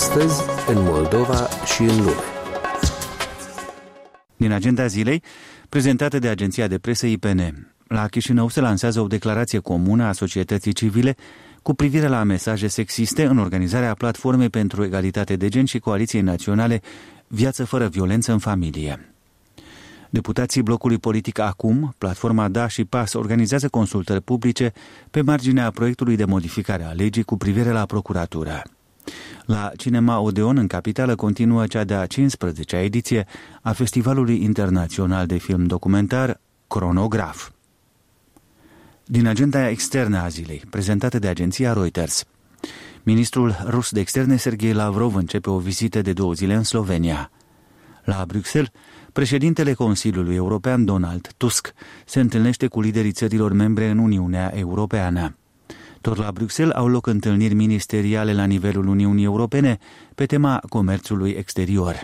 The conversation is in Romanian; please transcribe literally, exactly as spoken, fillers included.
Astăzi, în Moldova și în lume. Din agenda zilei, prezentată de agenția de presă I P N. La Chișinău se lansează o declarație comună a societății civile cu privire la mesaje sexiste în organizarea Platformei pentru Egalitate de Gen și Coaliției Naționale Viață fără violență în familie. Deputații blocului politic Acum, Platforma Da și Pas organizează consultări publice pe marginea proiectului de modificare a legii cu privire la procuratură. La Cinema Odeon, în capitală, continuă cea de-a cincisprezecea ediție a Festivalului Internațional de Film Documentar Cronograf. Din agenda externă a zilei, prezentată de agenția Reuters, ministrul rus de externe Sergei Lavrov începe o vizită de două zile în Slovenia. La Bruxelles, președintele Consiliului European Donald Tusk se întâlnește cu liderii țărilor membre în Uniunea Europeană. Tot la Bruxelles au loc întâlniri ministeriale la nivelul Uniunii Europene pe tema comerțului exterior.